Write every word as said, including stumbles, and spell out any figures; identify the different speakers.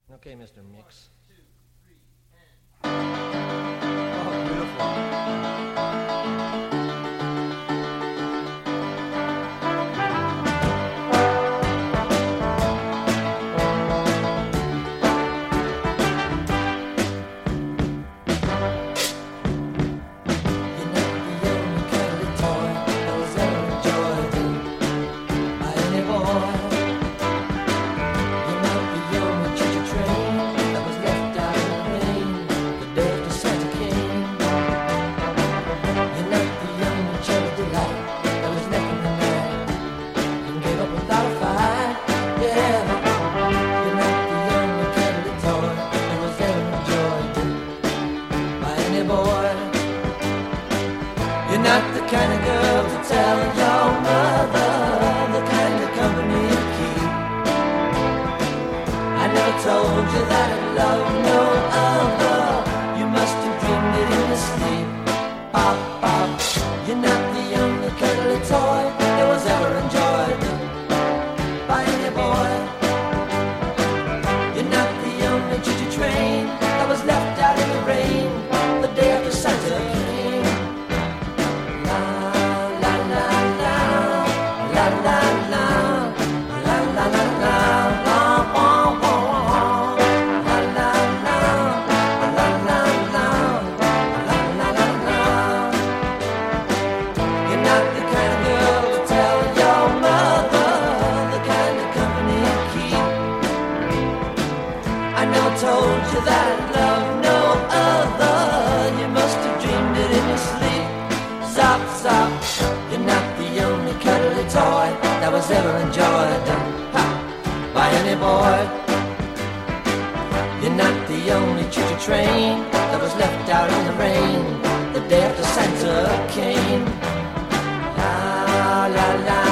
Speaker 1: Okay, Mister Mix. Oh, beautiful. You're not the kind of girl to tell your mother the kind of company you keep. I never told you that I love no other. You must have dreamed it in your sleep. Pop, pop. You're not the only cuddly toy that was ever enjoyed by any boy. You're not the only choo-choo train that was left out in the rain the day after Santa came. Told you that I love no other. You must have dreamed it in your sleep. Zop, zop. You're not the only cuddly toy that was ever enjoyed ha, by any boy. You're not the only choo-choo train that was left out in the rain the day after Santa came. La la la.